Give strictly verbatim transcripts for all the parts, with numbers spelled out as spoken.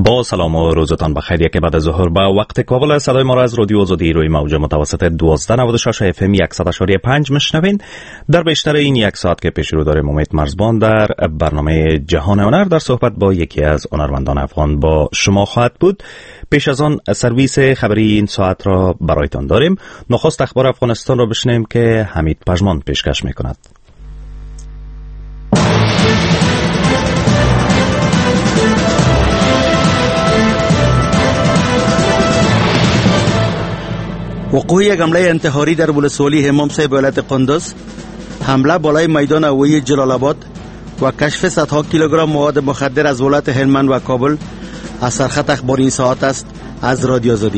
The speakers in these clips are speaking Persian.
با سلام و روزتان بخیر. یک بعد از ظهر با وقت کابل صدای ما را از رادیو آزادی روی موج متوسط دوازده نود و شش اف ام صد و شش و پنج میشنوین. در بیشتر این یک ساعت که پیش رو داریم امید مرزبان در برنامه جهان هنر در صحبت با یکی از هنرمندان افغان با شما خواهد بود. پیش از آن سرویس خبری این ساعت را برایتان داریم. نخست اخبار افغانستان را بشنویم که حمید پژمان پیشکش میکند. وقوع یک حمله انتحاری در ولسوالی همام صاحب ولایت قندوز، حمله بالای میدان هوایی جلال آباد و کشف صدها کیلوگرم مواد مخدر از ولایت هلمند و کابل از سرخط اخبار این ساعت است از رادیو آزادی.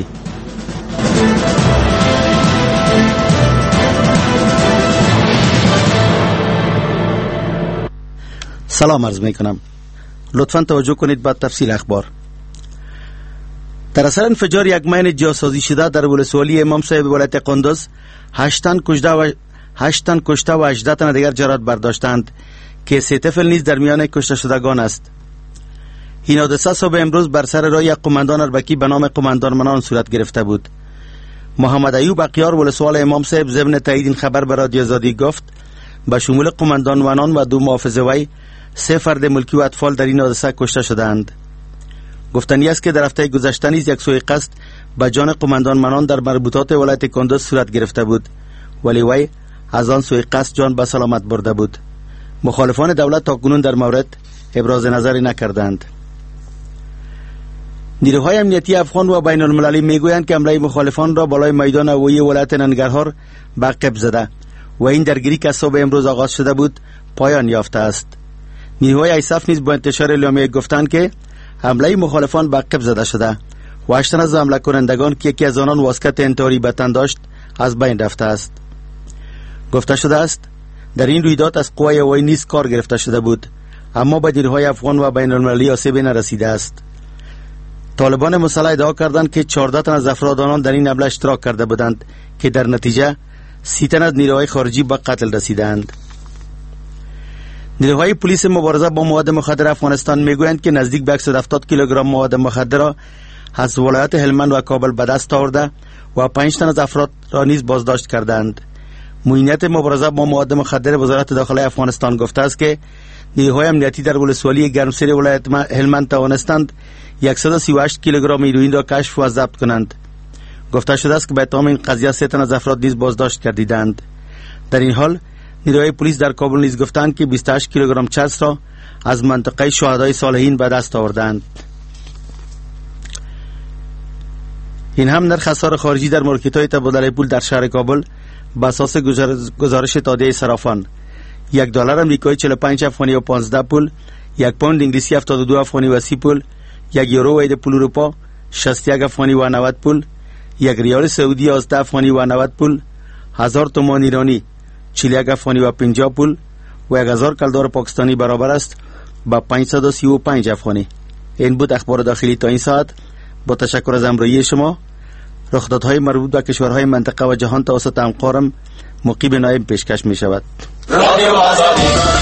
سلام عرض می کنم. لطفاً توجه کنید به تفصیل اخبار. در اثر انفجار یک مین جاسازی شده در ولسوالی امام صاحب ولایت قندوز، هشت تن کشته و هشت تن کشته و هجده تن دیگر جراحت برداشتند که سه طفل نیز در میان کشته شدگان است. این حادثه صبح امروز بر سر راه یک قماندان اربکی به نام قماندان منان صورت گرفته بود. محمد ایوب اقیار ولسوال امام صاحب ضمن تایید این خبر به رادیو آزادی گفت به شمول قماندان منان و دو محافظ وی، سه فرد ملکی و اطفال در این حادثه کشته شدند. گفتنی است که در هفته گذشته نیز یک سوء قصد به جان قماندان منان در مربوطات ولایت قندوز صورت گرفته بود، ولی وی از آن سوء قصد جان به سلامت برده بود. مخالفان دولت تاکنون در مورد ابراز نظری نکردند. نیروهای امنیتی افغان و بین المللی میگویند که حمله مخالفان را بالای میدان هوایی ولایت ننگرهار به عقب زده و این درگیری که صبح امروز آغاز شده بود پایان یافته است. نیروهای ایساف نیز با انتشار اعلامیه گفتند که حمله مخالفان به عقب زده شده و هشت تن از حمله کنندگان که یکی از آنان واسکت انتحاری به تن داشت از بین رفته است. گفته شده است در این رویداد از قوای هوایی نیز کار گرفته شده بود، اما به نیروهای افغان و بین المللی آسیبی نرسیده است. طالبان مسلح ادعا کردند که چهارده تن از افراد آنان در این حمله اشتراک کرده بودند که در نتیجه سی تن از نیروهای خارجی به قتل رسیدند. نیروهای پلیس مبارزه با مواد مخدر افغانستان میگویند که نزدیک به صد و هفتاد کیلوگرم مواد مخدر را از ولایت هلمند و کابل به دست آورده و پنج تن از افراد را نیز بازداشت کردند. معینات مبارزه با مواد مخدر وزارت داخلی افغانستان گفته است که نیروهای امنیتی در ولسوالی گرمسیر ولایت هلمند توانستند صد و سی و هشت کیلوگرم هیروئین را کشف و ضبط کنند. گفته شده است که به اتهام این قضیه سه تن از افراد نیز بازداشت گردیدند. در این حال نیروهای پلیس در کابل نیز گفتند که بیست و هشت کیلوگرم چرس را از منطقه شهدای صالحین به دست آوردند. این هم نرخ اسعار خارجی در مارکت‌های تبادله پول در شهر کابل به اساس گزارش تادیه صرافان: یک دلار آمریکایی چهل و پنج افغانی و پانزده پول، یک پوند انگلیسی هفتاد و دو افغانی و سی پول، یک یورو عید پول اروپا شصت و یک افغانی و نود پول، یک ریال سعودی یازده افغانی و نود پول، هزار تومان ایرانی چهل و یک افغانی و پنجاه پول و یک هزار کلدار پاکستانی برابر است با پانصد و سی و پنج افغانی. این بود اخبار داخلی تا این ساعت. با تشکر از همراهی شما. رخدادهای مربوط به کشورهای منطقه و جهان توسط همکارم مقیب نایب پیشکش می شود. رادیو آزادی.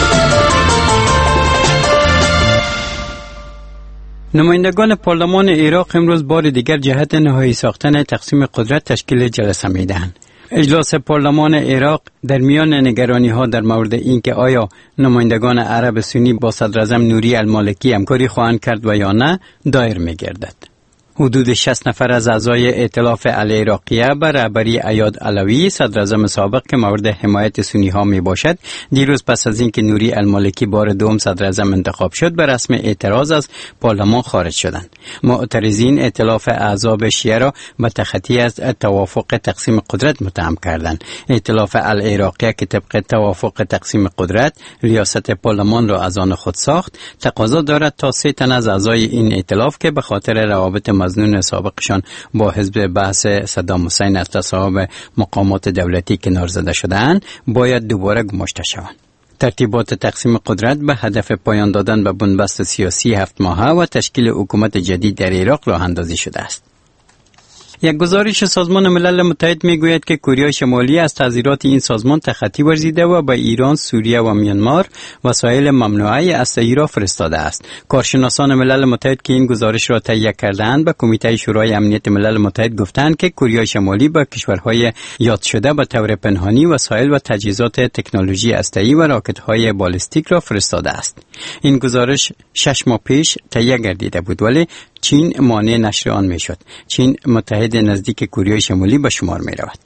نمایندگان پارلمان عراق امروز بار دیگر جهت نهایی ساختن تقسیم قدرت تشکیل جلسه میدهند. اجلاس پارلمان عراق در میان نگرانی ها در مورد اینکه آیا نمایندگان عرب سنی با صدراعظم نوری المالکی همکاری خواهند کرد و یا نه دایر می گردد. حدود شصت نفر از اعضای ائتلاف العراقیه بر رهبری ایاد علوی صدراعظم سابق که مورد حمایت سنی ها می باشد، دیروز پس از اینکه نوری المالکی بار دوم صدراعظم انتخاب شد به رسم اعتراض از پارلمان خارج شدند. معترضین ائتلاف احزاب شیعه را به تخطی از توافق تقسیم قدرت متهم کردند. ائتلاف العراقیه که طبق توافق تقسیم قدرت ریاست پارلمان را از آن خود ساخت، تقاضا دارد تا سه تن از اعضای این ائتلاف که به خاطر روابط مظنون سابقشان با حزب بحث صدام حسین از تصاحب مقامات دولتی کنار زده شدند باید دوباره گماشته شوند. ترتیبات تقسیم قدرت به هدف پایان دادن به بنبست سیاسی هفت ماهه و تشکیل حکومت جدید در عراق راه اندازی شده است. یک گزارش سازمان ملل متحد میگوید که کره شمالی از تعزیرات این سازمان تخطی ورزیده و به ایران، سوریه و میانمار وسایل ممنوعه اسلحه‌ای را فرستاده است. کارشناسان ملل متحد که این گزارش را تهیه کردند به کمیته شورای امنیت ملل متحد گفتند که کره شمالی به کشورهای یاد شده به طور پنهانی وسایل و تجهیزات تکنولوژی اسلحه‌ای و راکت‌های بالستیک را فرستاده است. این گزارش شش ماه پیش تهیه گردیده بود ولی چین مانع نشر آن میشد. چین متحد نزدیک کره شمالی به شمار می رود.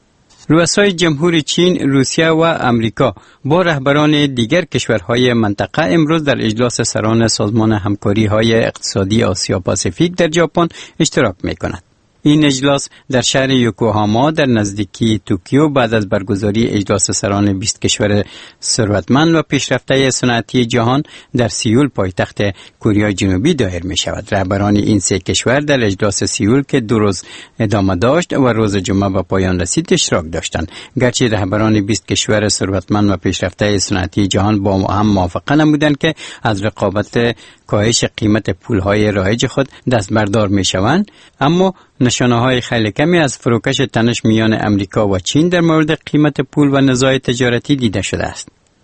رؤسای جمهور چین، روسیه و امریکا با رهبران دیگر کشورهای منطقه امروز در اجلاس سران سازمان همکاری‌های اقتصادی آسیا پاسیفیک در ژاپن اشتراک می کند. این اجلاس در شهر یوکوهاما در نزدیکی توکیو بعد از برگزاری اجلاس سران بیست کشور ثروتمند و پیشرفته صنعتی جهان در سیول پایتخت کره جنوبی دایر می شود. رهبران این سه کشور در اجلاس سیول که دو روز ادامه داشت و روز جمعه به پایان رسید اشتراک داشتند. گرچه رهبران بیست کشور ثروتمند و پیشرفته صنعتی جهان با هم موافقه نمودند که از رقابت کاهش قیمت پولهای رایج خود دست بردار می شوند، اما نشانه‌های خیلی کمی از فروکش تنش میان امریکا و چین در مورد قیمت پول و نزاع تجارتی دیده شده است.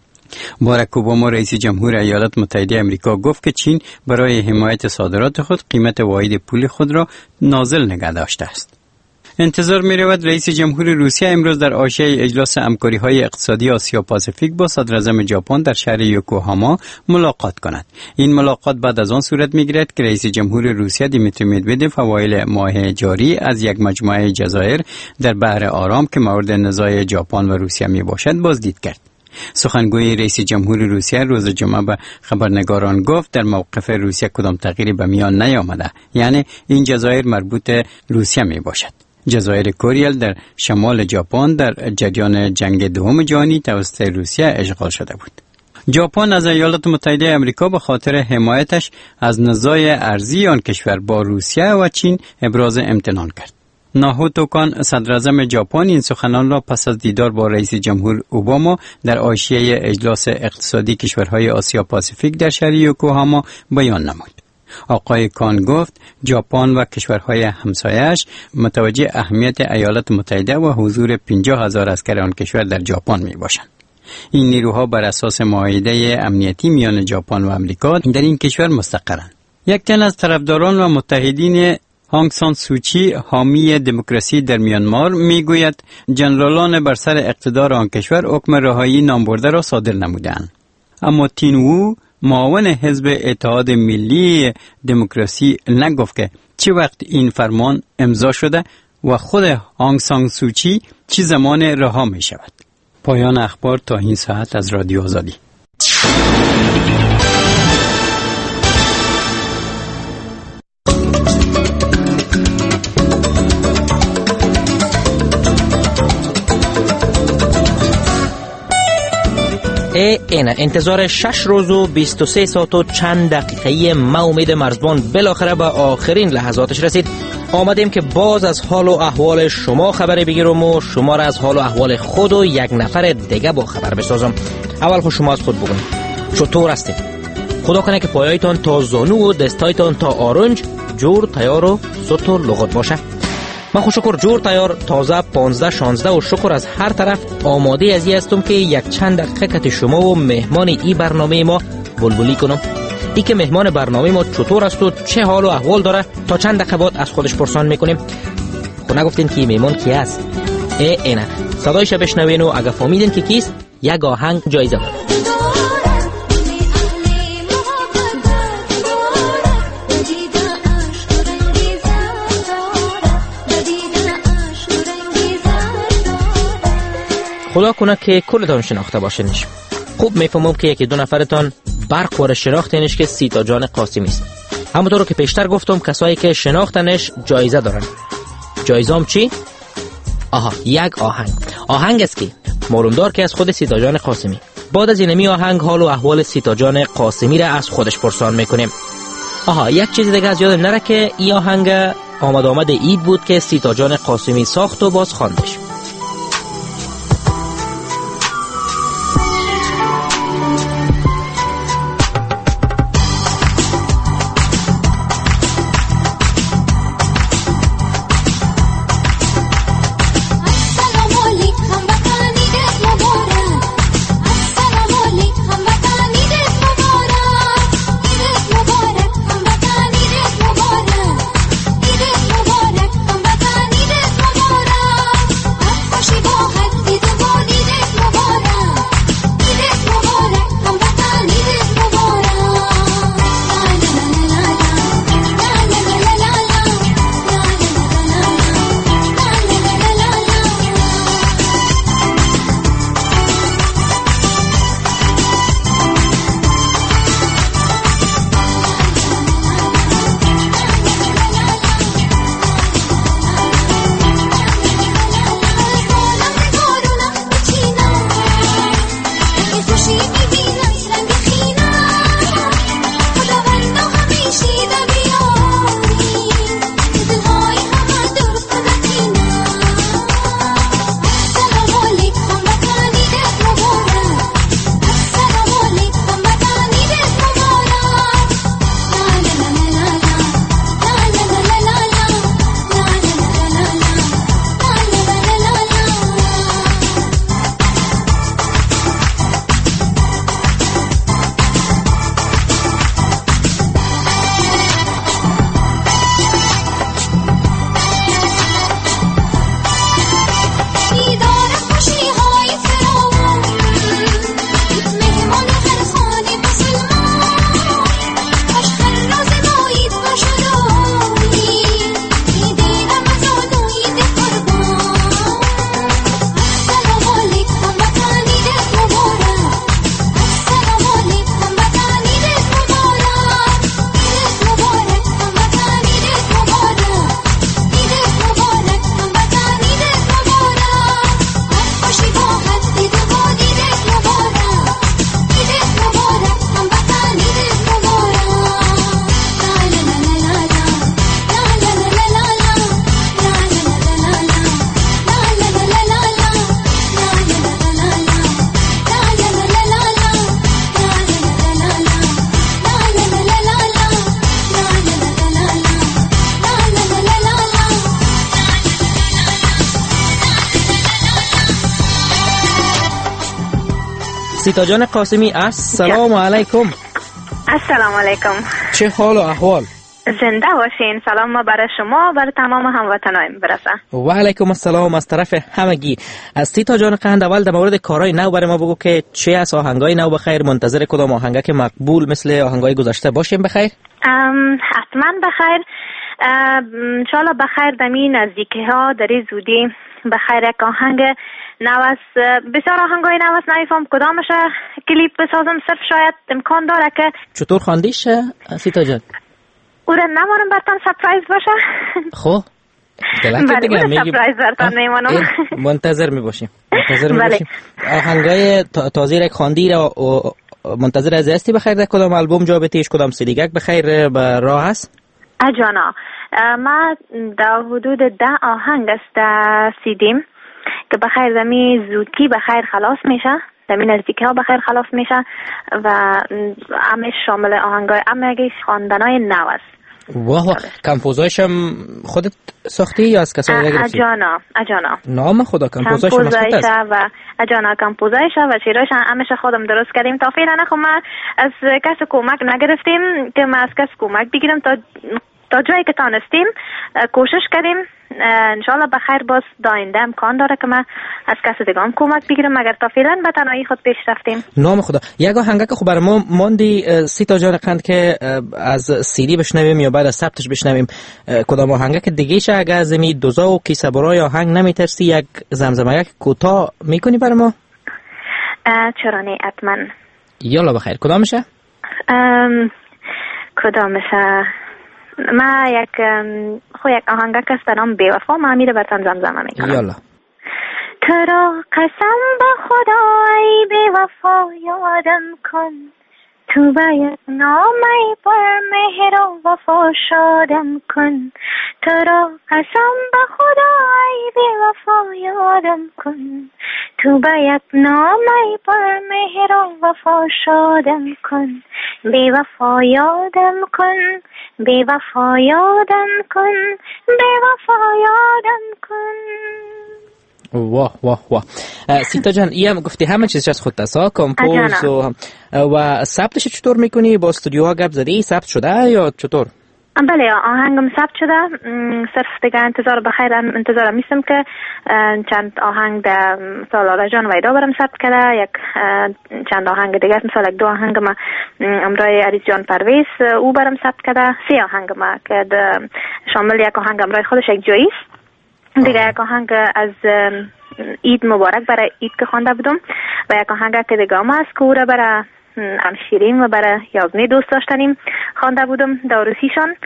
باراک اوباما رئیس جمهور ایالات متحده آمریکا گفت که چین برای حمایت صادرات خود قیمت واحد پول خود را نازل نگه داشته است. انتظار می رود رئیس جمهور روسیه امروز در حاشیه اجلاس همکاری‌های اقتصادی آسیا پاسیفیک با صدراعظم ژاپن در شهر یوکوهاما ملاقات کند. این ملاقات بعد از آن صورت می گیرد که رئیس جمهور روسیه دیمیتری مدودوف اوایل ماه جاری از یک مجموعه جزایر در بحر آرام که مورد نزاع ژاپن و روسیه می باشد بازدید کرد. سخنگوی رئیس جمهور روسیه روز جمعه به خبرنگاران گفت در موقف روسیه کدام تغییری به میان نیامده، یعنی این جزایر مربوط روسیه می باشد. جزایر کوریل در شمال ژاپن در جریان جنگ دوم جهانی توسط روسیه اشغال شده بود. ژاپن از ایالات متحده آمریکا به خاطر حمایتش از نزاع ارضی آن کشور با روسیه و چین ابراز امتنان کرد. ناهوتو کان صدراعظم ژاپن این سخنان را پس از دیدار با رئیس جمهور اوباما در حاشیه اجلاس اقتصادی کشورهای آسیا پاسیفیک در شهر یوکوهاما بیان نمود. آقای کان گفت ژاپن و کشورهای همسایه‌اش متوجه اهمیت ایالات متحده و حضور پنجاه هزار عسکر آن کشور در ژاپن می باشند. این نیروها بر اساس معاهده امنیتی میان ژاپن و آمریکا در این کشور مستقرند. یک تن از طرفداران و متحدین آنگ سان سوچی حامی دموکراسی در میانمار میگوید جنرالان بر سر اقتدار آن کشور حکم رهایی نامبرده را صادر نمودند. اما تین وو معاون حزب اتحاد ملی دموکراسی نگفت که چه وقت این فرمان امضا شده و خود آنگ سان سوچی چه زمان رها می شود. پایان اخبار تا این ساعت از رادیو آزادی. اینا انتظار شش روز و بیست و سه ساعت و چند دقیقه‌ای ما امید مرزبان بالاخره به آخرین لحظاتش رسید. آمدیم که باز از حال و احوال شما خبری بگیرم و شما را از حال و احوال خود و یک نفر دیگه با خبر بسازم. اول خود شما از خود بگوین چطور هستید؟ خدا کنه که پایایتان تا زانو و دستایتان تا آرنج جور تیار و سوت و لغت باشه. من خوشکر جور تیار تازه پانزده شانزده و شکر از هر طرف آماده ازی هستم که یک چند دقیقه کت شما و مهمان ای برنامه ما بلبلی کنم. ای که مهمان برنامه ما چطور است و چه حال و احوال داره تا چند دقیقه بعد از خودش پرسان میکنیم. خب نگفتین که مهمان کی است؟ ای اینا صدایش بشنوین و اگه فهمیدین که کیست یک آهنگ جایزه داره. خدا کنه که کلتان شناخته باشینش. خوب میفهمم که یکی دو نفرتان برق واره شناختینش که سیتا جان قاسمی است. همونطور که پیشتر گفتم کسایی که شناختنش جایزه دارن. جایزام چی؟ آها یک آهنگ. آهنگ است که معلومدار که از خود سیتا جان قاسمی. بعد از اینمی آهنگ حال و احوال سیتا جان قاسمی را از خودش پرسان میکنیم. آها یک چیز دیگه از یادم نره که این آهنگ آمد آمد عید بود که سیتا جان قاسمی ساخت و باز خواندش. سیتا جان قاسمی السلام علیکم. السلام علیکم. چه حال و احوال؟ زنده باشین. سلام ما برای شما و برای تمام هموطنایم برسه. و علیکم السلام از طرف همگی. از سیتا جان قند اول در مورد کارهای نو برای ما بگو که چه از آهنگای نو بخیر، منتظر کدام آهنگا که مقبول مثل آهنگای گذشته باشیم بخیر؟ حتما بخیر. انشالله بخیر دمی نزدیکی ها داری زودی بخیر یک آهنگ نو است. بسیار آهنگای نو است، نمیفهم کدامش کلیپ بسازم، صرف شاید امکان داره که چطور خواندیش سیتا جان؟ او را نمارم برتان سپرایز باشه. خب بله دیگه میگیم سپرایز برتان میمانم. منتظر میباشیم منتظر میباشیم. آهنگای تازه را خواندی را منتظر از هستی بخیر در کدام آلبوم جا بتیش، کدام سیدیگک بخیر به راه هست؟ اجانا ما در حدود ده آهنگ است سیدیم که بخیر دمی زودی بخیر خلاص میشه، دمی نزدیکی ها بخیر خلاص میشه و همه شامل آهنگای همه خواندنای نو است. واه، کمپوزایش هم خودت ساختی یا از کسایی دیگه گرفتی؟ اجانا اجانا نام خدا کمپوزایش مسخوت است و اجانا کمپوزایش و شیراش همش خودم درست کردیم. تا فعلا خب ما از کس کمک نگرفتیم که ما از کس کمک بگیرم. تا تا جایی که تانستیم کوشش کردیم. انشالله بخیر باز داینده امکان داره که ما از کس دیگه هم کمک بگیرم، مگر تا فعلا به تنهایی خود پیش رفتیم. نام خدا. یک آهنگ که خب برای ما ماندی سیتا جان قند که از سیدی بشنویم یا بعد از ثبتش بشنویم، کدام آهنگ که دیگه‌ش اگه از می دوزا و کیسه برای آهنگ نمیترسی یک زمزمه یک کوتاه میکنی برای ما؟ چرا نه، حتما. یالا بخیر. کدامشه؟ کدامشه؟ ما یک خو یک آهنگ است به نام بی‌وفا، ما میره براتون زمزمه میکنم. یالا. تو را قسم به خدا ای بی‌وفا یادم کن، تو باید نامه پر مهر و وفا شادم کن. تو را قسم به خدا ای بی‌وفا یادم کن، تو باید نامه پر مهر و وفا شادم کن. بی‌وفا یادم کن، بی‌وفا یادم کن، بی‌وفا یادم کن. واه واه واه. سیتا جان ای هم گفتی همه چیزش از خودت است، کمپوز و و ثبتش چطور میکنی؟ با استودیوها گپ زدی ثبت شده یا چطور؟ بله آهنگم ثبت شده، صرف دیگه انتظار بخیر انتظار میستم که چند آهنگ در سالار جان ویدا برم ثبت کرده، یک چند آهنگ دیگه مثلا یک دو آهنگ ما امرای عریض جان پرویز او برم ثبت کرده، سه آهنگ ما که شامل یک آهنگ امرای خودش یک جایی است، دیگه یک آهنگ از عید مبارک برای عید که خوانده بودم و یک آهنگ که دیگه ما از که او را برای همشیرین و برای یازمه دوست داشتنیم خوانده بودم داروسیشان،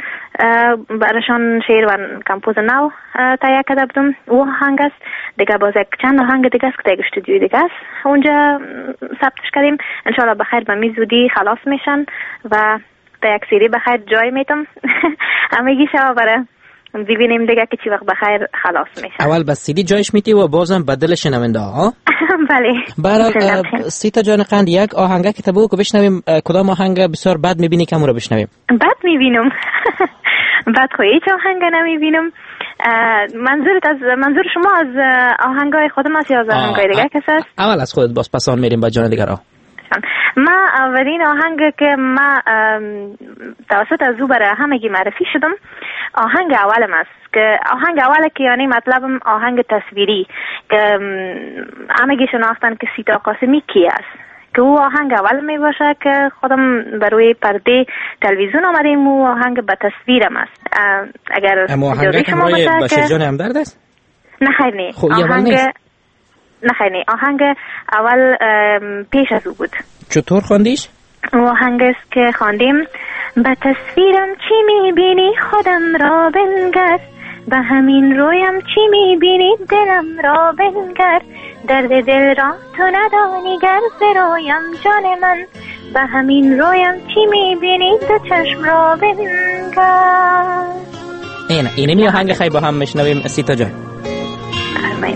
برایشان شعر و کمپوز نو تهیه کرده بودم. او آهنگ است. دیگه باز یک چند آهنگ دیگه است که دیگه استودیوی دیگه است اونجا ثبتش کردیم. انشالله بخیر به می زودی خلاص میشن و تا یک سری بخیر جای میتم همگی شما برای ببینیم دیگه که چی وقت بخیر خلاص میشه. اول بس سیدی جایش میتی و بازم بدل شنونده ها. بله. برای سیتا جان قند یک آهنگ که تبو که بشنویم، کدام آهنگ بسیار بد میبینی که رو بشنویم؟ بد میبینم. بد خو هیچ آهنگ نمیبینم. منظورت از منظور شما از آهنگای خودم است یا از آهنگای دیگه کس است؟ اول از خودت باز پسان میریم با جان دیگر ها. ما اولین آهنگ که ما توسط از او برای همگی معرفی شدم آهنگ اولم است که آهنگ اول که یعنی مطلبم آهنگ تصویری که همگی شناختن که سیتا قاسمی کی است، که او آهنگ اول می باشه که خودم بروی پرده تلویزیون آمدیم. او آهنگ به تصویرم است. اگر اجازه شما باشه که بشیر جان همدرد است؟ نه خیر نی آهنگ نه خیر نی آهنگ اول پیش از او بود. چطور خواندیش؟ او آهنگ است که خواندیم به تصویرم چی میبینی خودم را بنگر، به همین رویم چی میبینی دلم را بنگر، درد دل را تو ندانی گر برویم جان من، به همین رویم چی میبینی دو چشم را بنگر. اینه اینه می آهنگ خیلی با هم میشنویم سیتا جان. آمین.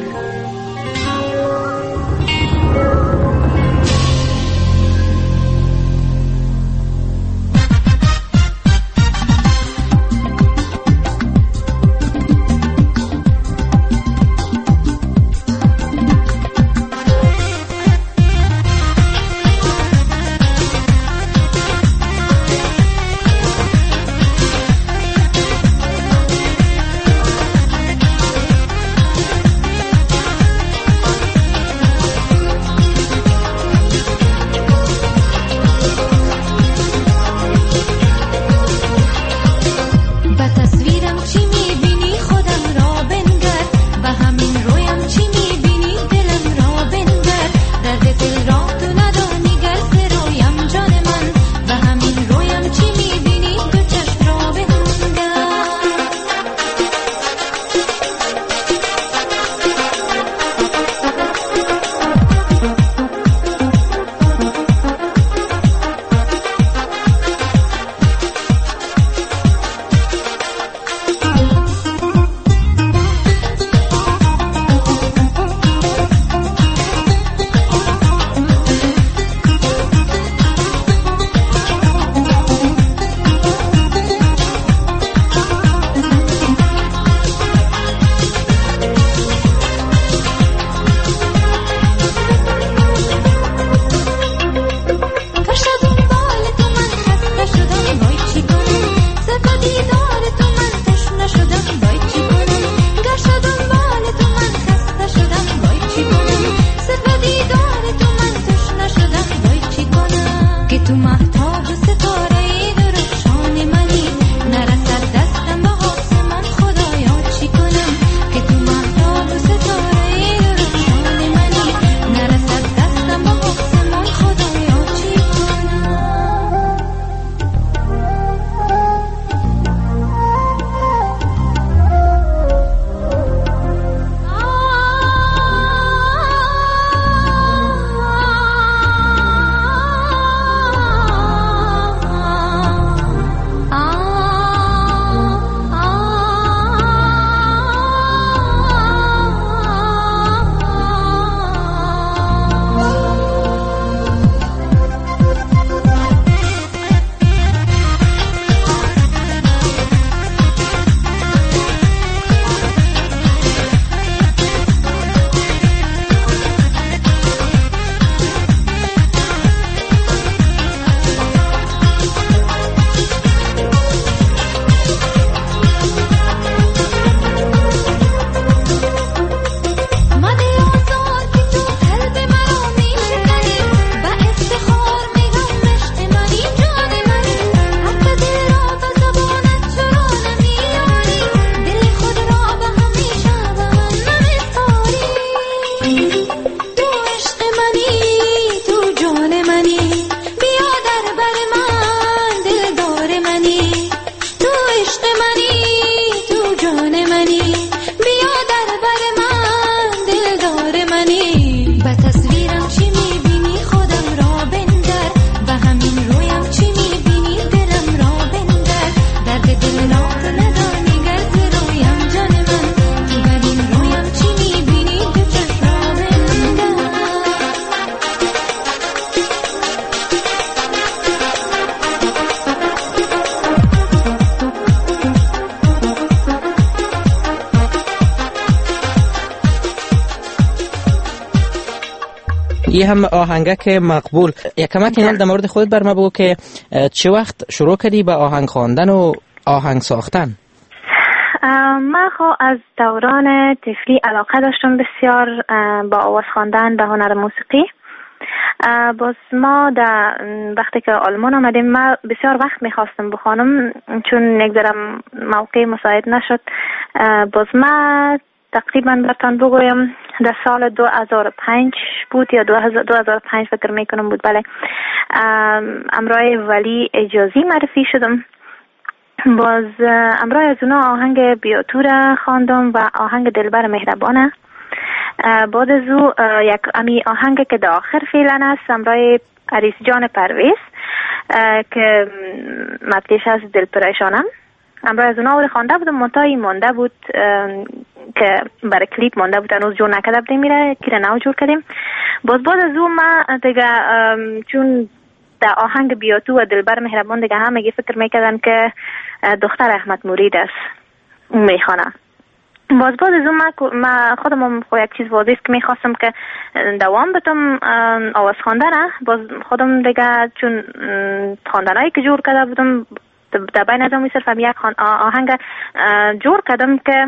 این هم آهنگک مقبول. یک کمک اینال در مورد خودت بر ما بگو که چه وقت شروع کردی به آهنگ خواندن و آهنگ ساختن؟ من خو از دوران طفلی علاقه داشتم بسیار با آواز خواندن به هنر موسیقی. باز ما در وقتی که آلمان آمدیم ما بسیار وقت میخواستم بخوانم چون نگذارم موقع مساعد نشد. باز ما تقریبا برتان بگویم در سال دو هزار و پنج بود یا دو هزار و پنج فکر میکنم بود، بله، امرای ولی اجازی معرفی شدم. باز امرای از اونا آهنگ بیاتور خواندم و آهنگ دلبر مهربانه. بعد از او یک امی آهنگ که در آخر فعلا است امرای عریس جان پرویز که مطلعش از دل پریشانم. امرای از اونا رو خوانده بودم، منتهی مانده بود که برای کلیپ مانده بود، هنوز جور نکرده بودیم، میره که نو جور کردیم. باز بعد از او ما دیگه چون در آهنگ بیاتو و دلبر مهربان دیگه همه فکر میکردن که دختر احمد مرید است میخوانه. باز بعد از اون ما خودم خو یک چیز واضح که میخواستم که دوام بتم آواز خواندن. باز خودم دیگه چون خواندنایی که جور کرده بودم در بین از اون صرف هم یک آهنگ جور کردم که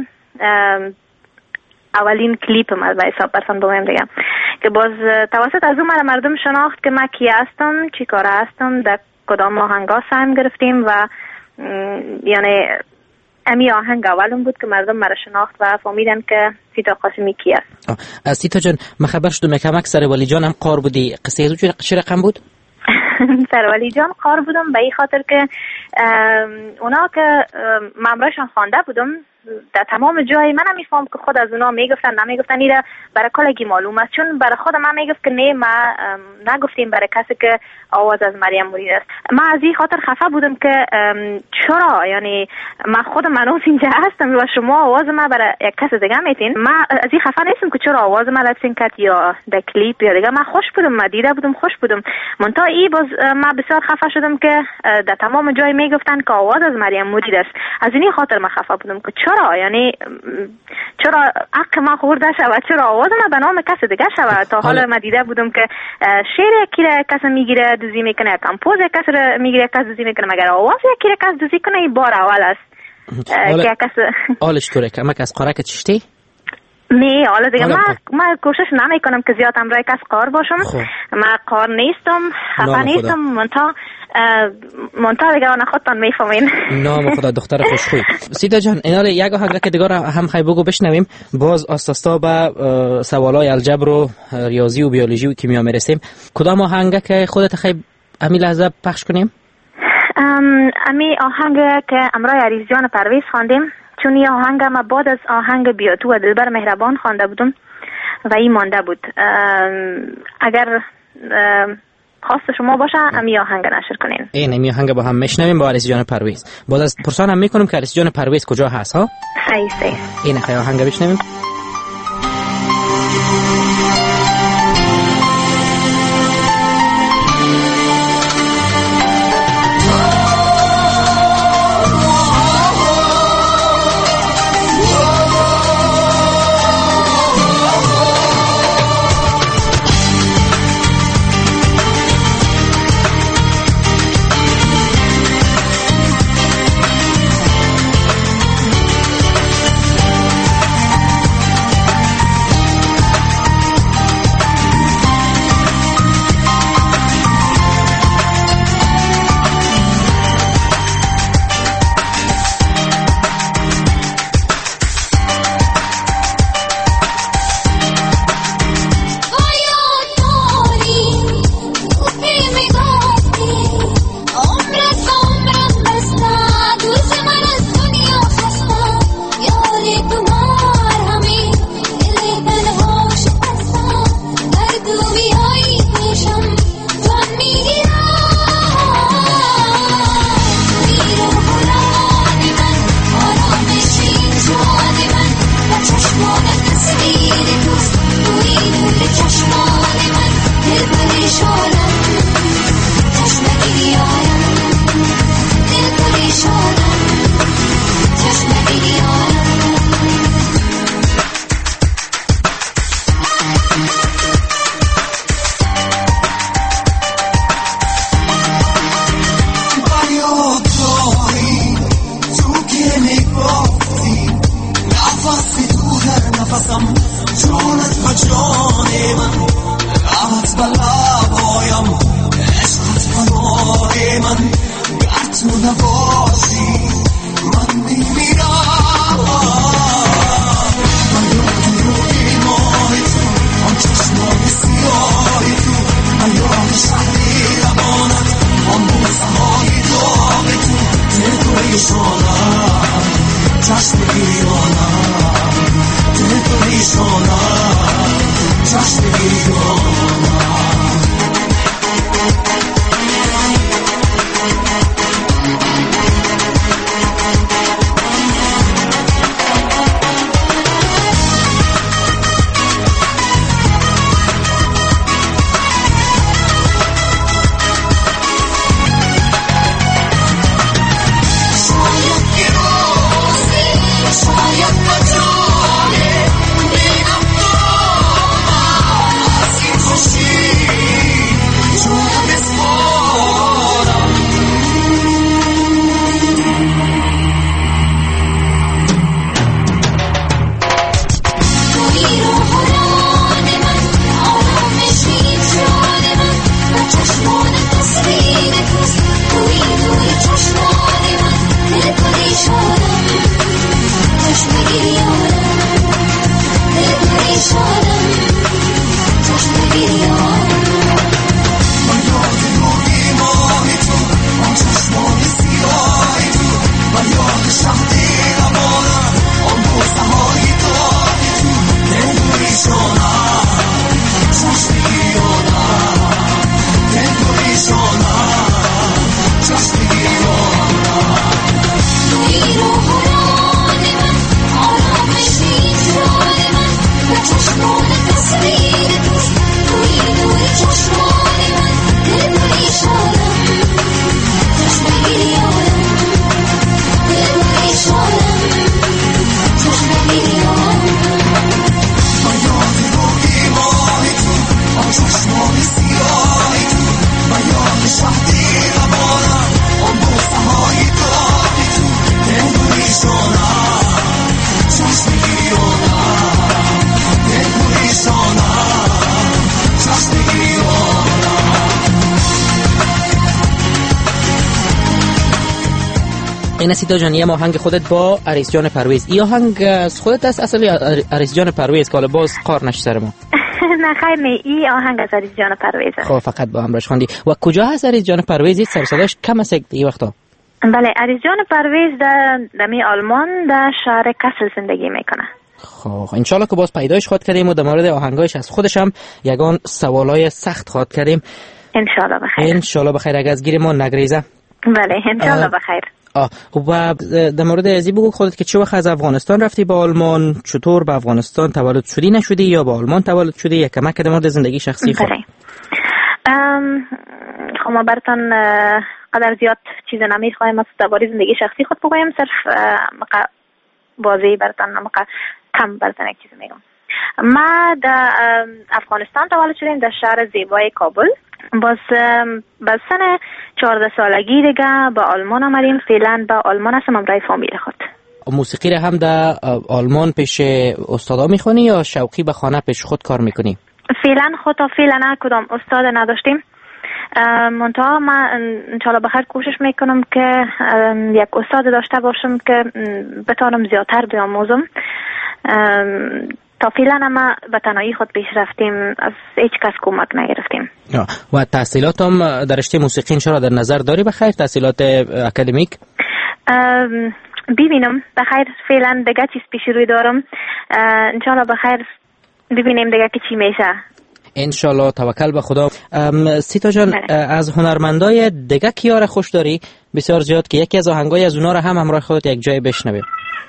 اولین کلیپ ما به حساب برسان بگویم دیگه که باز توسط از اون مردم شناخت که من کی هستم، چی کاره هستم، در کدام آهنگا سهم گرفتیم و یعنی امی آهنگ اولم بود که مردم مرا شناخت و فهمیدن که سیتا قاسمی کی است. سیتا جان من خبر شدم یک کمک سر ولی جان هم قار بودی، قصه از چه رقم بود؟ سر ولی جان قار بودم به این خاطر که اونا که ممراشان خوانده بودم در تمام جای من هم میفهم که خود از اونا میگفتن نمیگفتن ایره برای کلگی معلوم است، چون برای خود من میگفت که نه ما نگفتیم برای کسی که آواز از مریم مرید است. من از این خاطر خفه بودم که چرا یعنی من خود منوس اینجا هستم و شما آواز ما برای یک کس دیگه میتین. من از این خفه نیستم که چرا آواز ما لپسین کت یا در کلیپ یا دیگه. من خوش بودم، من دیده بودم خوش بودم. منتها ای باز من بسیار خفه شدم که در تمام جای میگفتن که آواز از مریم مرید است. از این خاطر من خفه بودم که چرا یعنی چرا حق ما خورده شود، چرا آواز ما به نام کس دیگه شود. تا حالا من دیده بودم که شعر یکی را کس میگیره دوزی میکنه، کمپوز کس را میگیره کس دوزی میکنه، مگر آواز یکی را کس دوزی کنه این بار اول است که کس آلش طوره که مک از قارک چشتی؟ نه حالا دیگه من من کوشش نمی کنم که زیاد امرای کس قار باشم. من قار نیستم، خفه نیستم، منتها منتها دیگه آن خودتان میفهمین. نام خدا دختر خوشخوی. سیتا جان اینال یک آهنگ که دیگه هم خیلی بگو بشنویم، باز آستاستا به سوالای الجبر و ریاضی و بیولوژی و کیمیا میرسیم. کدام آهنگ که خودت خیلی امی لحظه پخش کنیم؟ امی آهنگ که امرای عریس جان پرویز خواندیم، چون این آهنگ ما بعد از آهنگ بیاتو و دلبر مهربان خوانده بودم و این مانده بود. اگر خواست شما باشه امی آهنگ نشر کنین. این امی آهنگ با هم میشنویم با عریس جان پرویز. باز از پرسان هم میکنم که عریس جان پرویز کجا هست ها؟ صحیح صحیح. این خیلی آهنگ بشنویم. جانم جانت و جان من لبت و لبایم عشقت و نار من گر تو نباشی من میمیرم من یاد روی ماه تو آن چشمان سیاه تو من یاد شهری لبانت آن بوسه های داغ تو دل پریشانم چشم گریانم دل پریشانم چشم گریانم این سیتا جان، یه آهنگ خودت با عریس جان پرویز. این آهنگ از خودت است اصلی عریس جان پرویز که باز قار نشد سر ما؟ نه خیر، نه، این آهنگ از عریس جان پرویزه. خب فقط با همراش خواندی. و کجا هست عریس جان پرویز؟ سر صداش کم است این وقتا. بله، عریس جان پرویز در دمی آلمان در شهر کسل زندگی میکنه. خب انشالله که باز پیدایش خواهد کردیم و در مورد آهنگایش از خودش هم یگان سوالای سخت خواهد کردیم. انشالله بخیر. انشالله بخیر. اگه از گیر ما نگریزه. بله انشالله بخیر. آه و در مورد ازی بگو خودت که چه وقت از افغانستان رفتی به آلمان، چطور به افغانستان تولد شدی نشدی یا به آلمان تولد شدی، یا کمک در مورد زندگی شخصی خود. بله. خب ما براتون قدر زیاد چیز نمیخوایم از درباره زندگی شخصی خود بگویم، صرف بازی براتون کم براتون یک چیز میگم. ما در افغانستان تولد شدیم در شهر زیبای کابل. باز باز سن چهارده سالگی دیگه به آلمان آمدیم. فعلا به آلمان هستم امرای فامیل خود. موسیقی را هم در آلمان پیش استادا میخونی یا شوقی به خانه پیش خود کار میکنی؟ فعلا خود تا فعلا کدام استاد نداشتیم. منتها من انشالله بخیر کوشش میکنم که یک استاد داشته باشم که بتانم زیادتر بیاموزم. تا فعلا ما به تنهایی خود پیش رفتیم، از هیچ کس کمک نگرفتیم. و تحصیلات هم در رشته موسیقی انشالله در نظر داری بخیر؟ تحصیلات اکادمیک؟ ببینم بخیر. فعلا دیگه چیز پیش روی دارم. انشالله بخیر ببینیم دیگه که چی میشه. انشالله. توکل به خدا. سیتا جان از هنرمندای دیگه کیار خوش داری؟ بسیار زیاد که یکی از آهنگای از اونا رو هم همراه خودت یک جای بشنویم.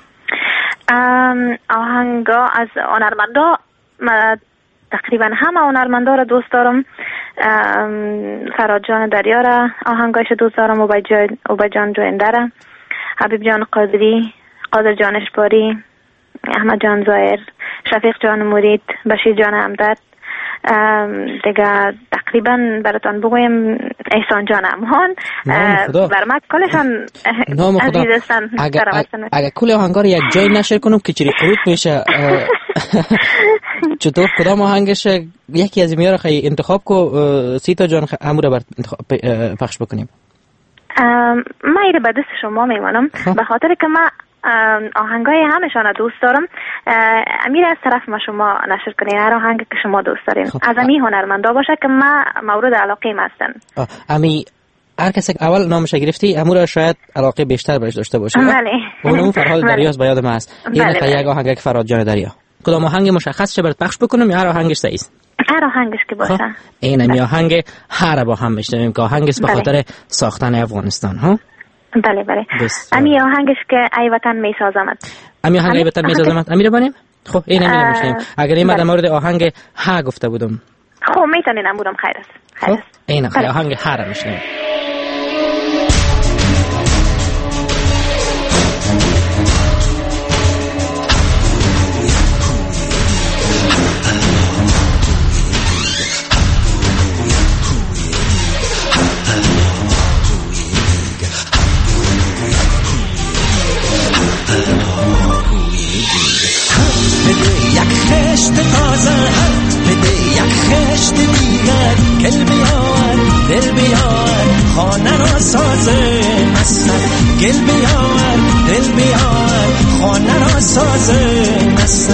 آهنگا از هنرمندا تقریبا همه هنرمندا رو دوست دارم. فراد جان دریا را آهنگایش دوست دارم، اوبای جان جوینده را، حبیب جان قادری، قادر جان اشباری، احمد جان زایر، شفیق جان مرید، بشیر جان همدرد، دیگه تقریبا براتون بگویم احسان جان امان. بر ما کلشان عزیز هستن. اگه کل آهنگا رو یک جای نشر کنم که چری قروت میشه چطور کدام آهنگش یکی از میاره خیلی انتخاب کو سیتا جان همون رو بر پخش بکنیم؟ من ایره به دست شما میمانم به خاطر که من آهنگای همشان دوست دارم. امیر از طرف ما شما نشر کنین هر آهنگ که شما دوست دارین از امی هنرمندا باشه که من مورد علاقه ام هستن. امی هر کسی اول نامش گرفتی امور شاید علاقه بیشتر بهش داشته باشه. بله. اونم فرهاد دریاست بیاد ما هست. یه نفر یک آهنگ فرهاد جان دریا. کدام آهنگ مشخص شه برات پخش بکنم یا هر آهنگش صحیح است؟ هر آهنگش که باشه. این می آهنگ هر با هم میشنویم که آهنگ است به خاطر ساختن افغانستان ها. بله بله. امی آهنگش که ای وطن میسازمت. امی آهنگ ای وطن میسازمت. امیر بانیم؟ خب این امی میشنویم. اگر این در مورد آهنگ ها گفته بودم. خب میتونین امورم خیر است. خیر است. این آهنگ هر میشنویم. خشت تازه بده یک خشت دیگر گل بیار دل بیار خانه را سازه مثل گل بیار دل بیار خانه را سازه مثل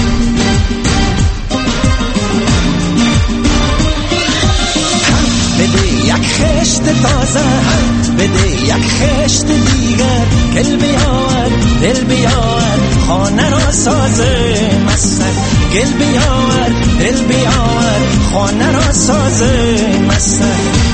بده یک خشت تازه بده یک خشت دیگر گل بیار دل بیار خانه را سازه مثل گل بیار دل بیار خانه را سازه مثل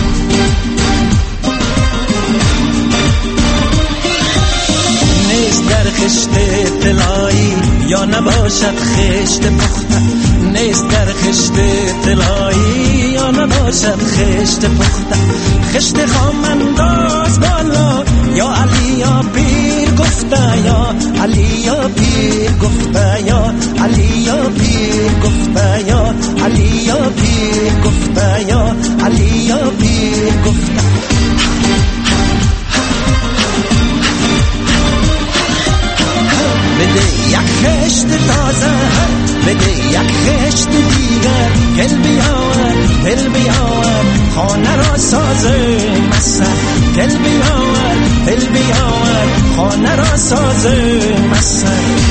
نیست در خشت طلایی یا نباشد خشت پخته نیست در خشت طلایی یا نباشد خشت پخته خشت خام انداز بالا یا علی یا پیر گفته یا علی یا پیر گفته یا علی یا پیر گفته یا علی یا پیر گفته یا علی یا پیر گفته بده یک خشت تازه بده یک خشت دیگر گل بیار دل بیار خانه را سازه مثل گل بیار دل بیار خانه را سازه مثل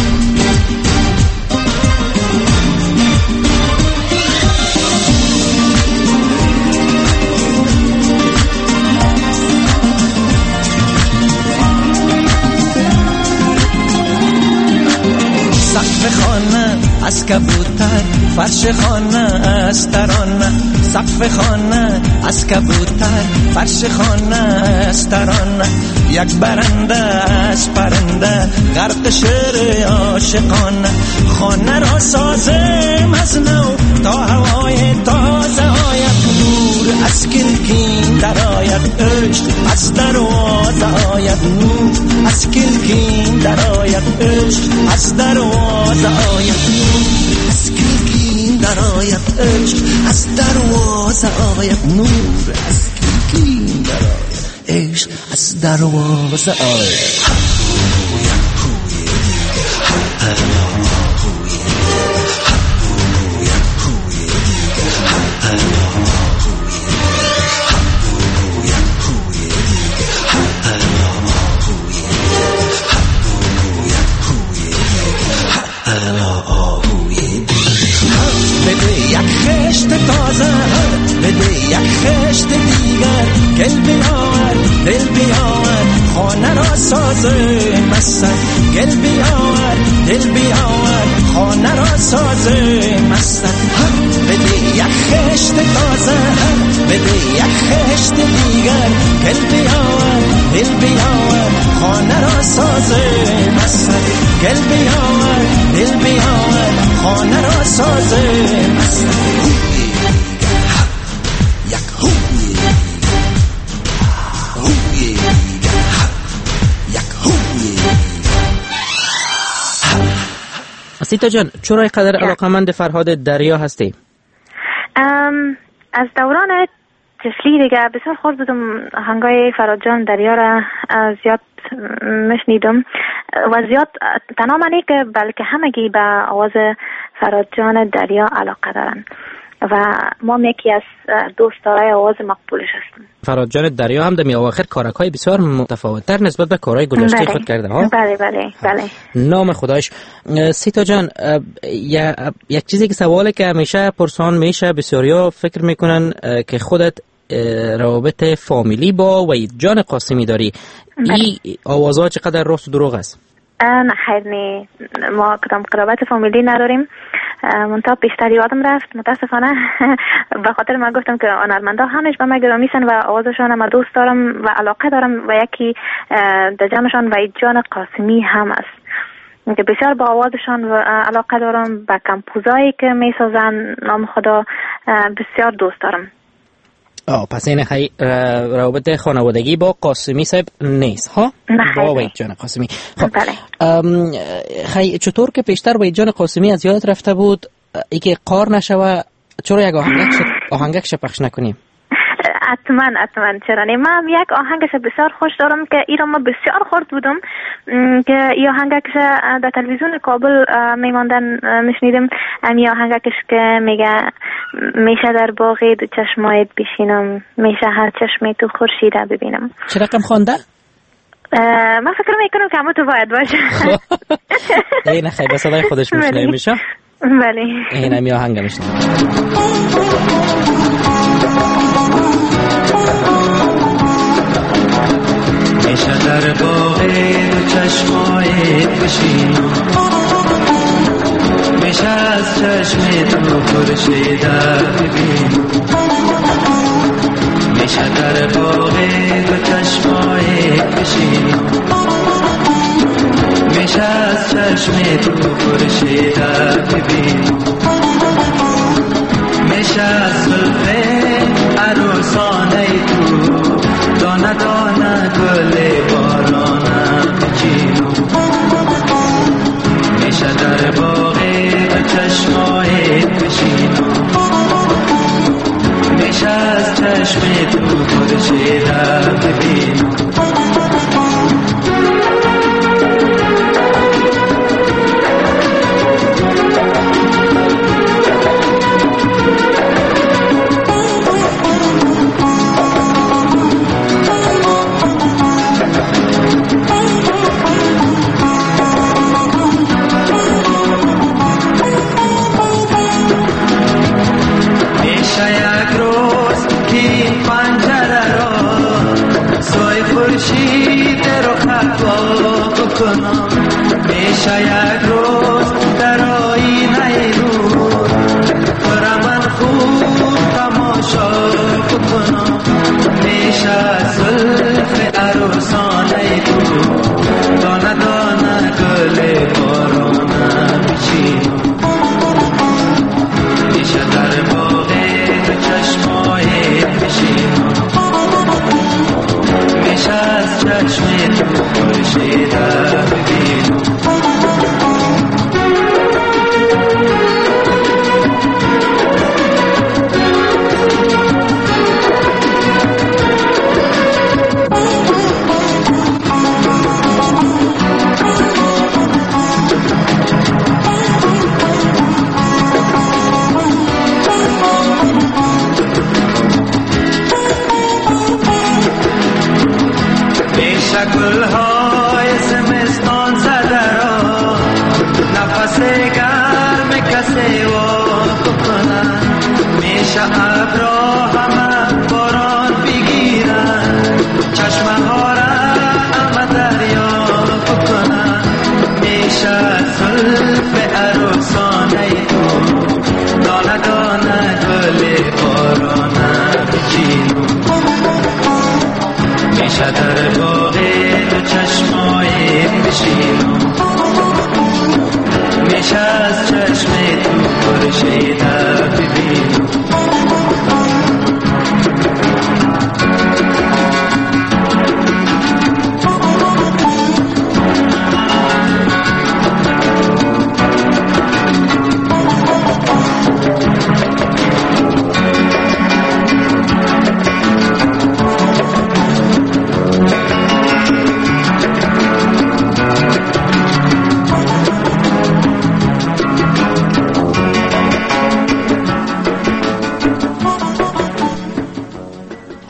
سقف خانه از کبوتر فرش خانه از ترانه سقف خانه از کبوتر فرش خانه از ترانه یک برنده از پرنده غرق شعر عاشقانه خانه را سازم از نو تا هوای تازه آید نور از کلکین در آید عشق از دروازه آید نور از کلکین در آید عشق از دروازه آید نور از کلکین در آید عشق از دروازه آید نور از کلکین در آید عشق از دروازه آید خشت تازه بده یک خشت دیگر گل بیار دل بیار خانه را سازه مثل گل بیار دل بیار خانه را سازه مثل بده یک خشت تازه بده یک خشت دیگر گل بیار دل بیار خانه را سازه مثل گل بیار دل بیار خانه را سازه مثل سیتا جان چرا اینقدر علاقمند فرهاد دریا هستی؟ از دوران طفلی دیگه بسیار خورد بودم آهنگای فراد جان دریا را زیاد میشنیدم و زیاد تنها منی که بلکه همگی به آواز فراد جان دریا علاقه دارن و ما یکی از دوستای آواز مقبولش هستیم. فراد جان دریا هم در اواخر کارکای بسیار متفاوت‌تر نسبت به کارهای گذشته خود کرده ها. بله بله بله. نام خدایش. سیتا جان یک چیزی که سوالی که همیشه پرسان میشه بسیاریا فکر میکنن که خودت روابط فامیلی با وحید جان قاسمی داری. این آوازها چقدر راست و دروغ است؟ نه خیر نی، ما کدام قرابت فامیلی نداریم. منتها بیشتر یادم رفت متاسفانه به خاطر من گفتم که هنرمندا همش به من گرامیشن و آوازشان هم دوست دارم و علاقه دارم و یکی در جمعشان وحید جان قاسمی هم است که بسیار با آوازشان و علاقه دارم، با کمپوزایی که میسازن نام خدا بسیار دوست دارم. آه پس این خیلی روابط خانوادگی با قاسمی صاحب نیست ها؟ با وحید جان قاسمی. خب خیلی چطور که پیشتر وحید جان قاسمی از یاد رفته بود ای که قار نشوه چرا یک آهنگکش پخش نکنیم؟ حتما حتما چرا نه، من یک آهنگش بسیار خوش دارم که ایرا ما بسیار خورد بودم که این آهنگش در تلویزیون کابل میماندن میشنیدم. این آهنگش که میگه میشه در باغ دو چشمایت بشینم، میشه هر چشمی تو خورشیده ببینم. چه رقم خوانده؟ من فکر میکنم که همه تو باید باشه. این خیلی به صدای خودش میشنیم میشه؟ بله این همی آهنگ میشنیم. میشه در باغ دو چشمایت بشینم، میشه از چشم تو خورشیده ببینم، میشه در باغ دو چشمایت بشینم، میشه از چشم تو خورشیده ببینم، میشه از زلف عروسانه تو دانه دانه گل بارانم بچینم، میشه در باغ دو چشمایت بشینم، میشه از چشم تو خورشیده ببینم. میشه یک روز در آینه رو پر من خوب تماشا بکنم، میشه زلف عروسانه تو دانه دانه گل بارانه بچینم، میشه در باغ دو چشمایت بشینم، میشه از چشم تو خورشیده ببینم. گل‌های زمستان زده را نفس گرم کسی واقع کنن، میشه ابرا همه باران بگیرن، چشمه ها را همه دریا کنن، میشه زلف عروسانه تو دانه دانه گل بارانه بچینم، میشه در باغ دو چشمایت بشینم، میشه از چشم تو خورشیده ببینم.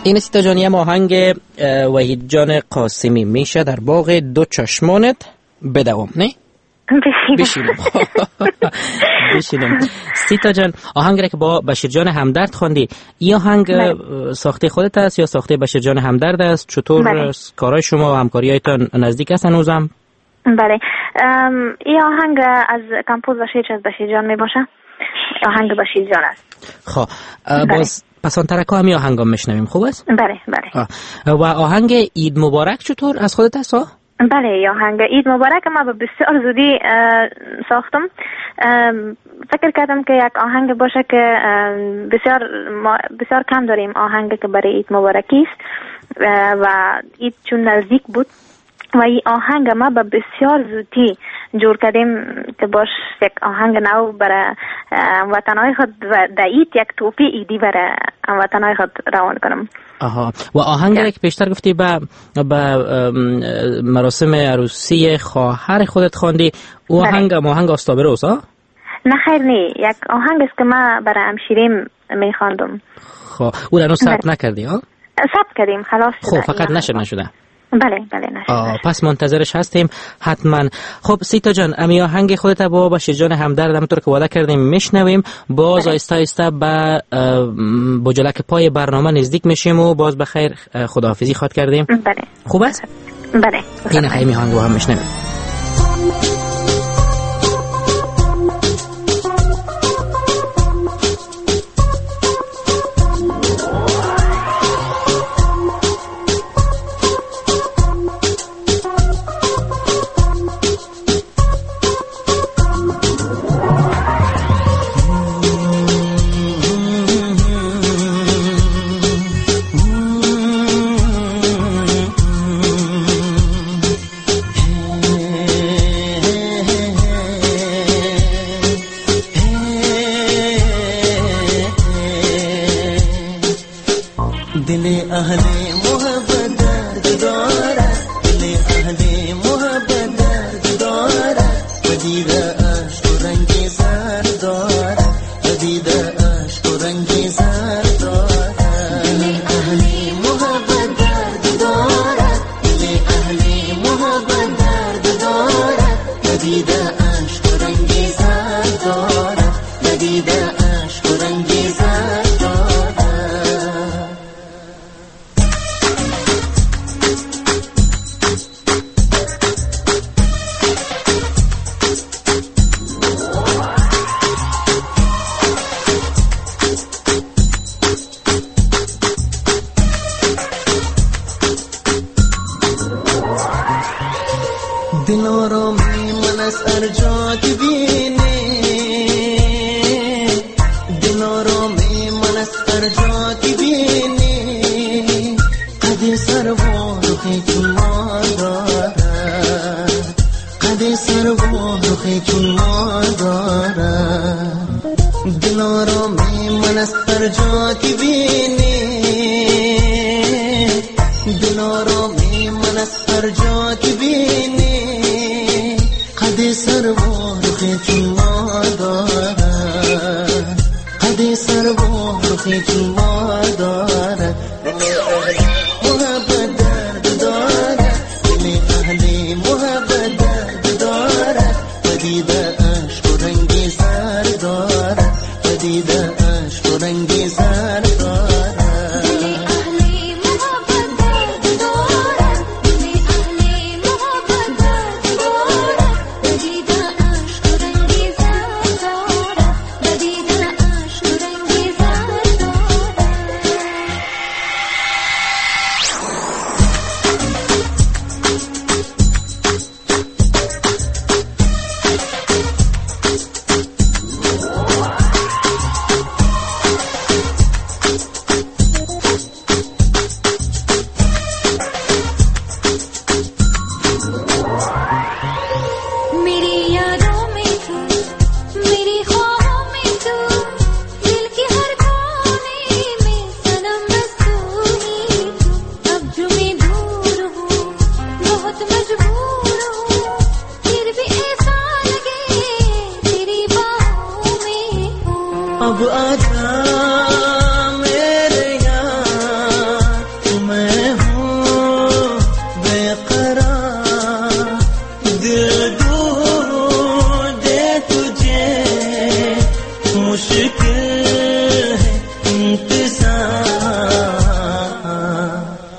این سیتا جان یه آهنگ وحید جان قاسمی میشه در باغ دو چشمانت بدوام، نه؟ بشینم بشینم. سیتا جان آهنگ را که با بشیر جان همدرد خواندی، این آهنگ ساخته خودت است یا ساخته بشیر جان همدرد است؟ چطور بله. کارهای شما و همکاریایتان نزدیک است هنوزم؟ بله، این آهنگ از کمپوز و شعر از بشیر جان می باشه. آهنگ بشیر جان است. خب باز پس آن ترکا هم آهنگ هم میشنویم، خوب است؟ بله بله. و آهنگ عید مبارک چطور از خودت است؟ بله، آهنگ عید مبارک ما به بسیار زودی ساختم. فکر کردم که یک آهنگ باشه که بسیار بسیار کم داریم آهنگ که برای عید مبارکی است و عید چون نزدیک بود و این آهنگ ما به بسیار زودی جور کردیم که باش یک آهنگ نو برای وطنهای خود و در عید یک توپی ایدی برای وطنهای خود روان کنم. آها. و آهنگ را که پیشتر گفتی به به مراسم عروسی خواهر خودت خواندی، او آهنگ آهنگ آستابه روز ها؟ نه خیر نی، یک آهنگ است که ما برای همشیریم می خواندم. خب او را ثبت نکردی ها؟ ثبت کردیم خلاص. خب فقط نشر نشده. بله بله نشد. پس منتظرش هستیم حتما. خب سیتا جان امی آهنگ خودت با بشیر جان همدرد همونطور که وعده کردیم میشنویم. باز آیسته آیسته به بجلک پای برنامه نزدیک میشیم و باز بخیر خداحافظی خواد کردیم. بله خوب است؟ بله. این خیلی آهنگ رو هم میشنویم.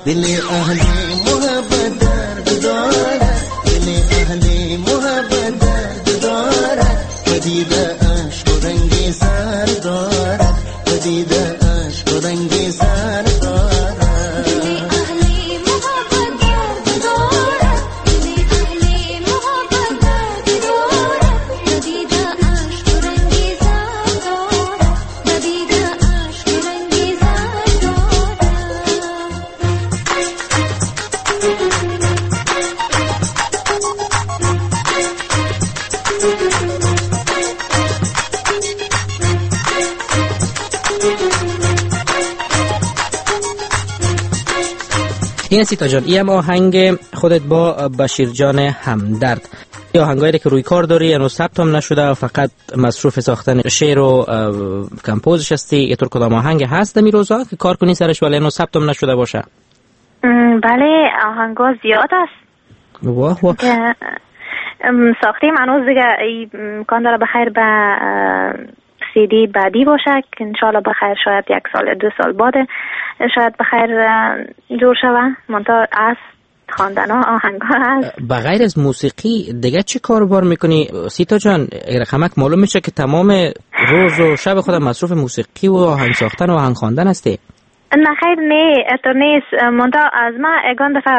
دل اهلی محبت درد دارد، دل اهلی محبت درد دارد، پدید عشق و رنگ سر دارد، پدید عشق و رنگ سر دارد. این سیتا جان، این آهنگ خودت با بشیر جان همدرد، یا آهنگایی که روی کار داری یعنی ثبت هم نشده، فقط مصروف ساختن شعر و کمپوزش هستی، یه طور کدام آهنگ هست دمی روزا که کار کنی سرش ولی اینو ثبت هم نشده باشه؟ بله آهنگا زیاد است. واه واه. ساختیم هنوز دیگه امکان داره بخیر به سی دی بعدی باشه که انشالله بخیر شاید یک سال دو سال بعد شاید بخیر جور شوه. منطقه از خواندن ها آهنگ ها هست. بغیر از موسیقی دیگه چی کار بار میکنی سیتا جان؟ رقمک معلوم میشه که تمام روز و شب خودم مصروف موسیقی و آهنگ ساختن و آهنگ خواندن هستی. نه خیر نه اتو نیست. منطقه از ما اگان دفعه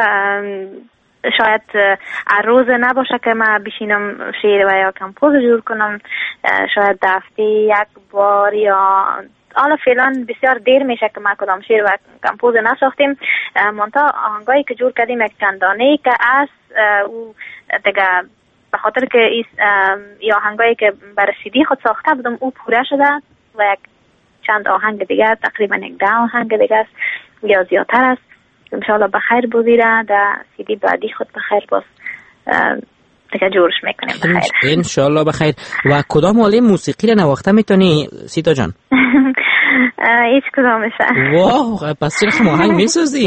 شاید روز نباشه که من بشینم شعر و یا کمپوز جور کنم، شاید دفعه یک بار یا حالا فعلا بسیار دیر میشه که ما کدام شعر و کمپوز نساختیم. منتها آهنگایی که جور کردیم یک چندانه که از او دیگه به خاطر که این آهنگایی که برای سیدی خود ساخته بودم او پوره شده و یک چند آهنگ دیگه تقریبا یک ده آهنگ دیگه است یا زیادتر است. انشالله بخیر بودیره در سیدی بعدی خود بخیر باز دیگه جورش میکنیم بخیر انشالله بخیر. و کدام حاله موسیقی رو نواخته میتونی سیتا جان؟ هیچ کدامشه. واه پس چرا خم آهنگ میسازی؟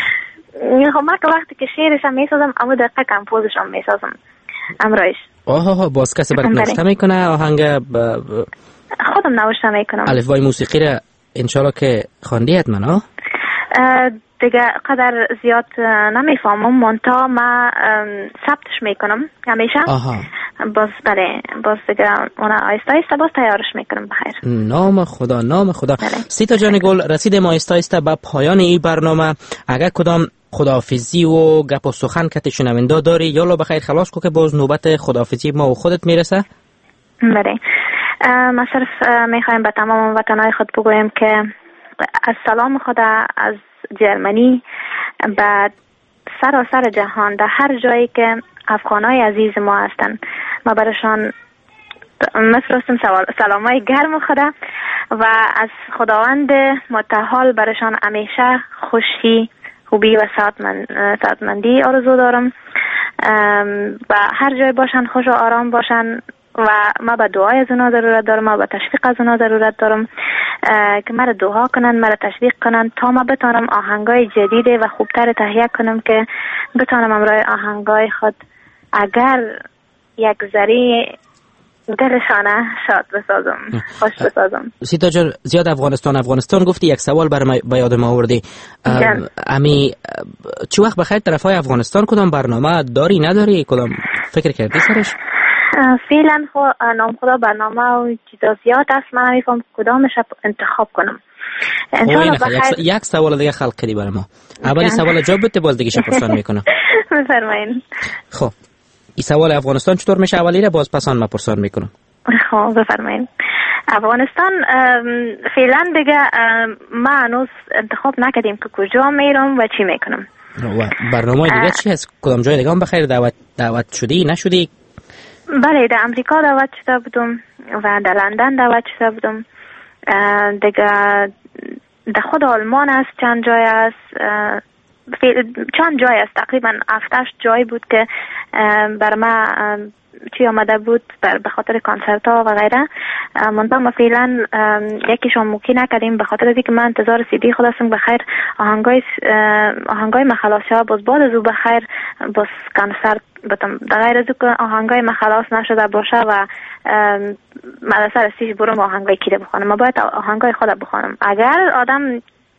خب من که وقتی که شعرش هم میسازم اما دقیقه کمپوزش هم میسازم امرایش. آها باز کسی برات نوشته میکنه آهنگ ب... خودم نوشته میکنم. الفبای موسیقی رو انشالله که خواندی حتما ها؟ دیگه قدر زیاد نمیفهمم منتها ما ثبتش میکنم همیشه. آها. باز بله باز دیگه اون آیسته آیسته باز تیارش میکنم بخیر. نام خدا نام خدا. بله. سیتا جان گل رسیدیم آیسته آیسته به پایان این برنامه. اگر کدام خداحافظی و گپ و سخن که شنونده داری یالا بخیر خلاص کو که باز نوبت خداحافظی ما و خودت میرسه. بله ما صرف میخوایم به تمام وطنهای خود بگویم که از سلام خدا از جرمنی به سراسر جهان در هر جایی که افغانای عزیز ما هستن ما برشان میفرستیم سلامای گرم خدا و از خداوند متعال برشان همیشه خوشی خوبی و سعادتمندی آرزو دارم و هر جای باشن خوش و آرام باشن و ما به دعای از اونا ضرورت دارم، ما به تشویق از اونا ضرورت دارم که مرا دعا کنن، مرا تشویق کنن تا ما بتانم آهنگای جدید و خوبتر تهیه کنم که بتانم امرای آهنگای خود اگر یک ذره دلشانه شاد بسازم، خوش بسازم. سیتا جان زیاد افغانستان افغانستان گفتی، یک سوال برای به یاد ما آوردی. امی چه وقت بخیر طرفای افغانستان کدام برنامه داری نداری؟ کدام فکر کردی سرش؟ فعلا خو نام خدا برنامه و چیزا زیاد است، من نمیفهم کدامش انتخاب کنم. انشالله بخیر. یک سوال دیگه خلق کردی برای ما. اولی سوال جواب بده باز دیگه شپرسان میکنم. بفرمایید. خب این سوال افغانستان چطور میشه اولی را باز پسان ما پرسان میکنم. خب بفرمایید. افغانستان فعلا دیگه ما هنوز انتخاب نکردیم که کجا میرم و چی میکنم. و برنامه دیگه چی هست؟ کدام جای دیگه هم بخیر دعوت دعوت شدی نشدی؟ بله در امریکا دعوت شده بودم و در لندن دعوت شده بودم. دیگه در خود آلمان است چند جای است، چند جای است، تقریبا هفتش جای بود که بر ما چی آمده بود به خاطر کنسرت ها و غیره. منطقه ما فعلا یکیشون موکی نکردیم به خاطر اینکه من انتظار سیدی خود هستم بخیر آهنگای آهنگای مخلاص ها باز بعد از او بخیر باز کنسرت بتم در غیر از او آهنگای مخلاص نشده باشه و مدرسه رسیش برم آهنگای کی بخونم. ما باید آهنگای خود بخونم. اگر آدم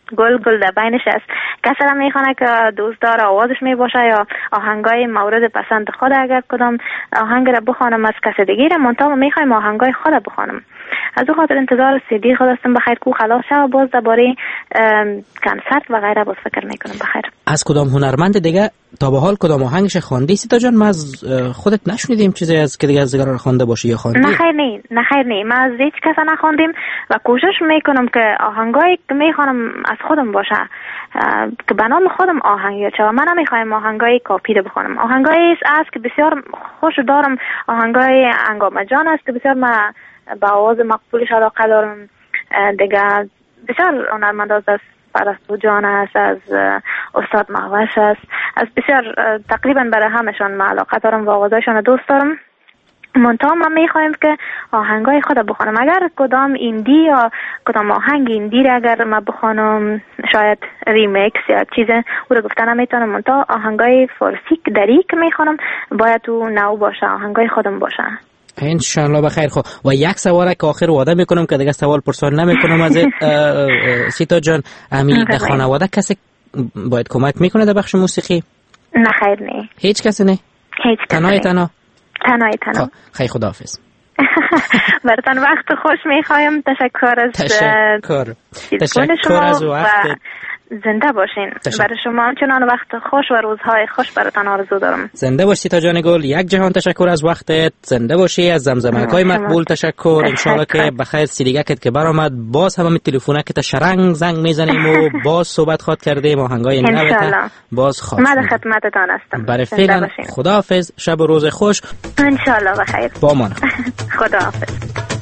گل گل در بینش است. کسی را میخوانه که دوست داره آوازش می باشه یا آهنگای مورد پسند خود اگر کدام آهنگ را بخوانم از کسی دیگه را منتها میخوایم آهنگای خود بخوانم. از او خاطر انتظار سیدی خود هستم بخیر کو خلاص شد باز درباره کنسرت و غیره باز فکر میکنم بخیر. از کدام هنرمند دیگه تا به حال کدام آهنگش خواندی سیتا جان؟ ما از خودت نشنیدیم چیزی از که دیگه از دیگران خوانده باشی یا خواندی؟ نه خیر نه نه خیر نه ما از هیچ کس نخواندیم و کوشش میکنم که آهنگایی که میخوانم از خودم باشه که به نام خودم آهنگ چه و من نمیخوایم آهنگای کاپی رو بخونم. آهنگایی است که بسیار خوش دارم، آهنگای انگام جان است که بسیار من با آواز مقبولش علاقه دارم. دیگه بسیار هنرمند از پرستو جان است، از استاد مهوش است، از بسیار تقریبا برای همشان من علاقه دارم و آوازشان دوست دارم. منتها ما میخوایم که آهنگای خود بخونم. اگر کدام ایندی یا کدام آهنگ ایندی را اگر ما بخونم شاید ریمیکس یا چیز او رو گفتن نمیتونم، منتها آهنگای فارسی دری که میخونم باید تو نو باشه، آهنگای خودم باشه. انشالله بخیر. خب و یک سوال که آخر وعده میکنم که دیگه سوال پرسان نمیکنم از سیتا جان، امی در خانواده کسی باید کمک میکنه در بخش موسیقی؟ نه خیر نه. هیچ کسی نه؟ هیچ کسی تنهای تنها؟ تنهای تنها. خیلی خداحافظ. براتون وقت خوش میخوایم. تشکر از تشکر تشکر از وقت. زنده باشین. برای شما همچنان وقت خوش و روزهای خوش براتون آرزو دارم. زنده باشی تا جان گل. یک جهان تشکر از وقتت. زنده باشی. از زمزمک‌های مقبول تشکر. ان شاء الله که بخیر سیدیگکت که برآمد باز هم می تلفنک شرنگ زنگ میزنیم و باز صحبت خواد کردیم آهنگای نوته باز خواست. من در خدمتتان هستم. برای فعلا خداحافظ. شب و روز خوش. ان شاء الله بخیر. با امان. خداحافظ.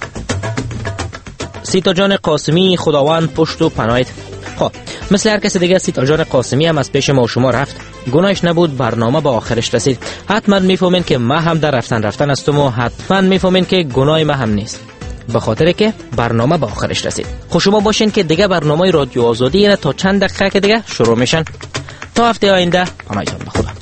سیتا جان قاسمی خداوند پشت و پناهت. خب مثل هر کسی دیگه سیتا جان قاسمی هم از پیش ما و شما رفت، گناهش نبود، برنامه با آخرش رسید. حتما میفهمین که ما هم در رفتن رفتن هستم و حتما میفهمین که گناه ما هم نیست، به خاطر که برنامه با آخرش رسید. خب شما باشین که دیگه برنامه رادیو آزادی نه تا چند دقیقه که دیگه شروع میشن. تا هفته آینده پناهتون به خدا.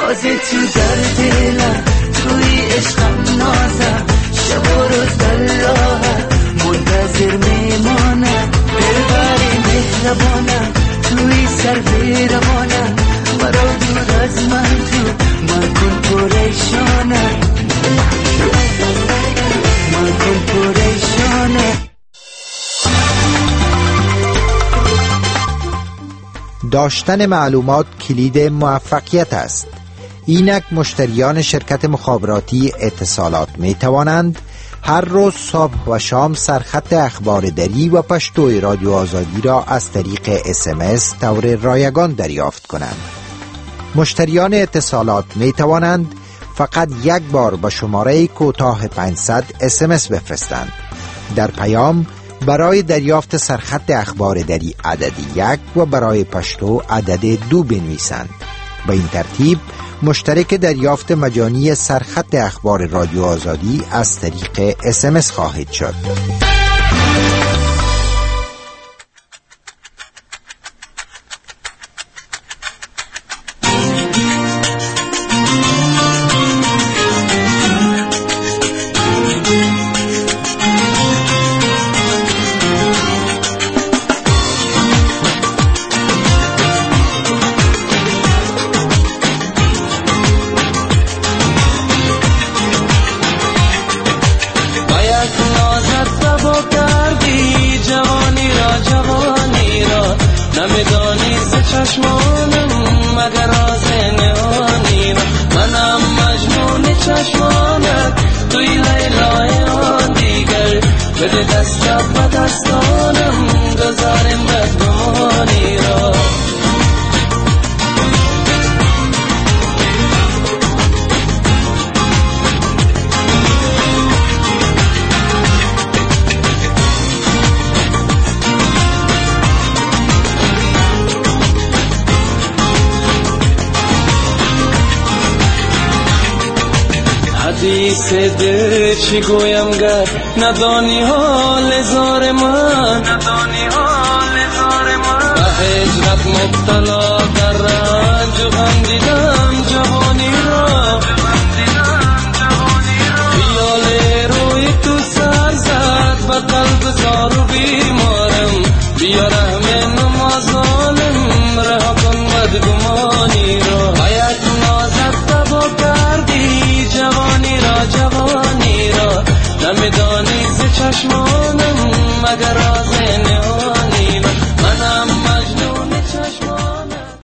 باز تو در دلم، توی عشقم نازم، شب و روز در راهم منتظر میمانم. دلبری مهربانم، توی سر بیرمانم، مرا دور از من تو من کن پریشانم، من کن پریشانم. داشتن معلومات کلید موفقیت است. اینک مشتریان شرکت مخابراتی اتصالات می توانند هر روز صبح و شام سرخط اخبار دری و پشتوی رادیو آزادی را از طریق اس ام اس طور رایگان دریافت کنند. مشتریان اتصالات می توانند فقط یک بار با شماره کوتاه پانصد اس ام اس بفرستند. در پیام برای دریافت سرخط اخبار دری عدد یک و برای پشتو عدد دو بنویسند. به این ترتیب مشترک دریافت مجانی سرخط اخبار رادیو آزادی از طریق اس ام اس خواهید شد. حدیث دل چی گویم گر ندانی حال زار من، ندانی حال زار من، به هجرت مبتلا